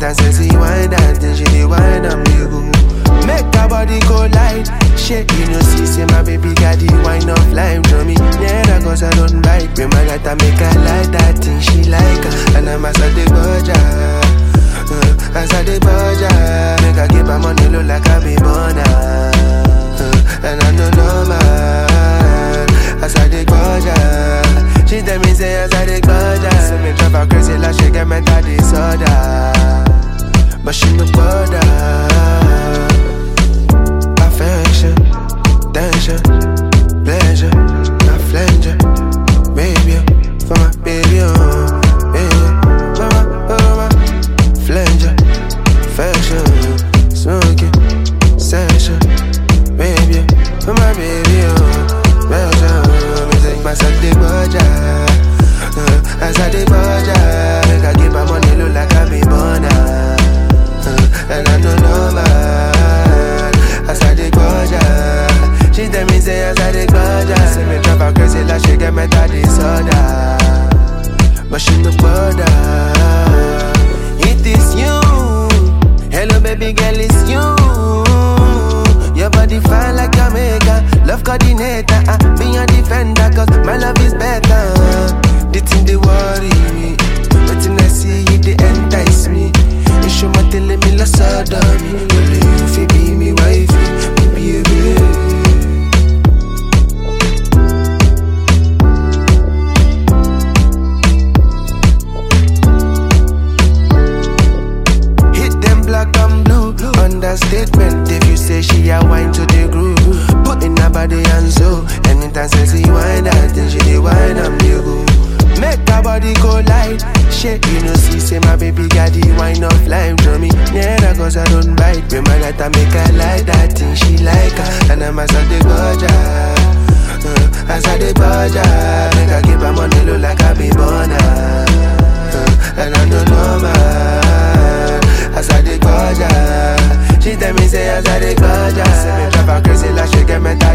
Anytime say she wind that thing, she dey wind am dey go. Make her body go light. Shake, you know, see, say my baby got the wine of lime. Draw me nearer cause I don't bite. Be my gata make her like that thing, she like her. And I'm as a the budget. As I the budget. Make her give her money look like I be born. And I know no man. As I the budget. She tell me say as I the budget. So me drive her crazy like she get mental disorder. But she no bother. Affection, tension, pleasure, I flange, baby, for my baby, baby, for my flange, fashion, smoking, session, baby, for my baby, fashion, music, my Sunday budget, as I did budget, make I give my money look like I be born, and I know no man. As I dig budget, she tell me say as I dig budget. Say me drive her crazy like she get mental disorder. But she no bother. It is you, hello baby girl, it's you. Your body fine like Jamaica, love coordinator. Be a defender cause my love is better. The thing they worry me, but when I see it they entice me. You show my telling me la sodomy. Only you fi be me wifey, me baby. Hit them black and blue. Understatement if you say she a wine to the groove. Put in her body and soul. Anytime say she wine that thing, she dey wine and dey go. Make her body go light. Shake, you know, see, say my baby got the wine of lime. Draw me nearer cause I don't bite. Be my gata make her like that thing, she like her. And I'm as I the budget. As I the budget. Make her give her money look like I be born. And I know no man. As I the budget. She tell me say as I the budget. Say me drive her crazy like she get mental